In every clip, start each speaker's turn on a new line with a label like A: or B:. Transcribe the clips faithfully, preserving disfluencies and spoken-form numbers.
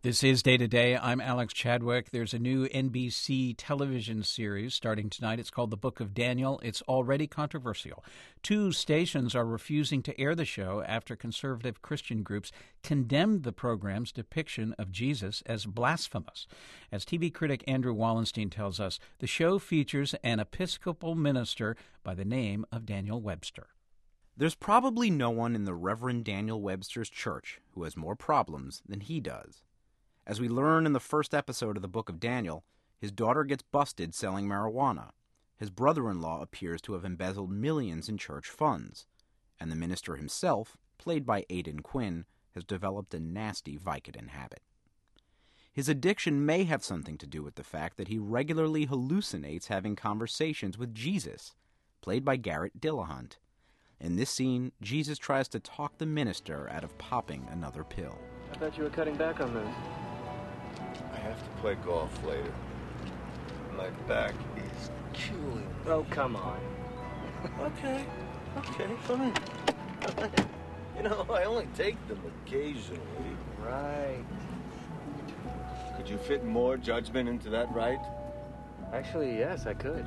A: This is Day to Day. I'm Alex Chadwick. There's a new N B C television series starting tonight. It's called The Book of Daniel. It's already controversial. Two stations are refusing to air the show after conservative Christian groups condemned the program's depiction of Jesus as blasphemous. As T V critic Andrew Wallenstein tells us, the show features an Episcopal minister by the name of Daniel Webster.
B: There's probably no one in the Reverend Daniel Webster's church who has more problems than he does. As we learn in the first episode of the Book of Daniel, his daughter gets busted selling marijuana. His brother-in-law appears to have embezzled millions in church funds. And the minister himself, played by Aidan Quinn, has developed a nasty Vicodin habit. His addiction may have something to do with the fact that he regularly hallucinates having conversations with Jesus, played by Garrett Dillahunt. In this scene, Jesus tries to talk the minister out of popping another pill.
C: I thought you were cutting back on this.
D: I have to play golf later. My back is killing me.
C: Oh, come on.
D: Okay, okay, fine. You know, I only take them occasionally.
C: Right.
D: Could you fit more judgment into that right?
C: Actually, yes, I could.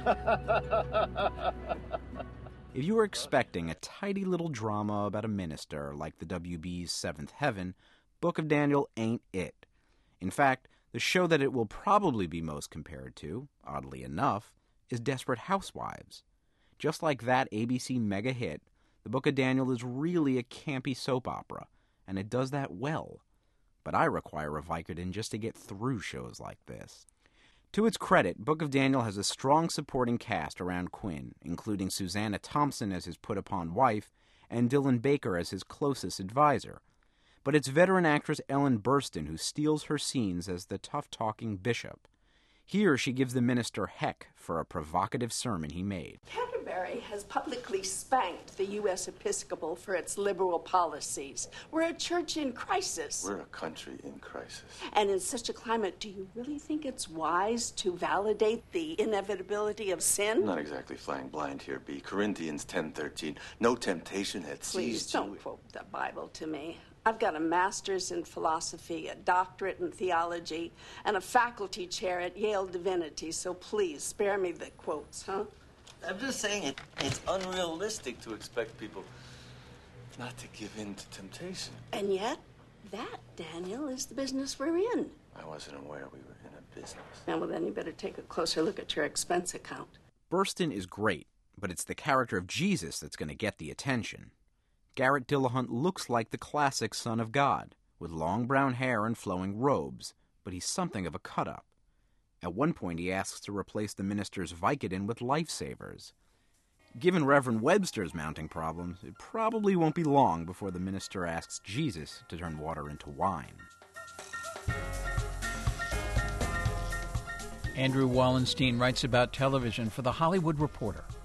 B: If you were expecting a tidy little drama about a minister like the W B's Seventh Heaven, Book of Daniel ain't it. In fact, the show that it will probably be most compared to, oddly enough, is Desperate Housewives. Just like that A B C mega hit, The Book of Daniel is really a campy soap opera, and it does that well. But I require a Vicodin just to get through shows like this. To its credit, Book of Daniel has a strong supporting cast around Quinn, including Susanna Thompson as his put-upon wife and Dylan Baker as his closest advisor. But it's veteran actress Ellen Burstyn who steals her scenes as the tough-talking bishop. Here she gives the minister heck for a provocative sermon he made.
E: Canterbury has publicly spanked the U S Episcopal for its liberal policies. We're a church in crisis.
D: We're a country in crisis.
E: And in such a climate, do you really think it's wise to validate the inevitability of sin?
D: I'm not exactly flying blind here, B. Corinthians ten thirteen. No temptation had
E: Please
D: seized you.
E: don't quote the Bible to me. I've got a master's in philosophy, a doctorate in theology, and a faculty chair at Yale Divinity, so please spare me the quotes, huh?
D: I'm just saying it, it's unrealistic to expect people not to give in to temptation.
E: And yet, that, Daniel, is the business we're in.
D: I wasn't aware we were in a business.
E: Now, well, then you better take a closer look at your expense account.
B: Burstyn is great, but it's the character of Jesus that's going to get the attention. Garrett Dillahunt looks like the classic Son of God, with long brown hair and flowing robes, but he's something of a cut-up. At one point he asks to replace the minister's Vicodin with lifesavers. Given Reverend Webster's mounting problems, it probably won't be long before the minister asks Jesus to turn water into wine.
A: Andrew Wallenstein writes about television for The Hollywood Reporter.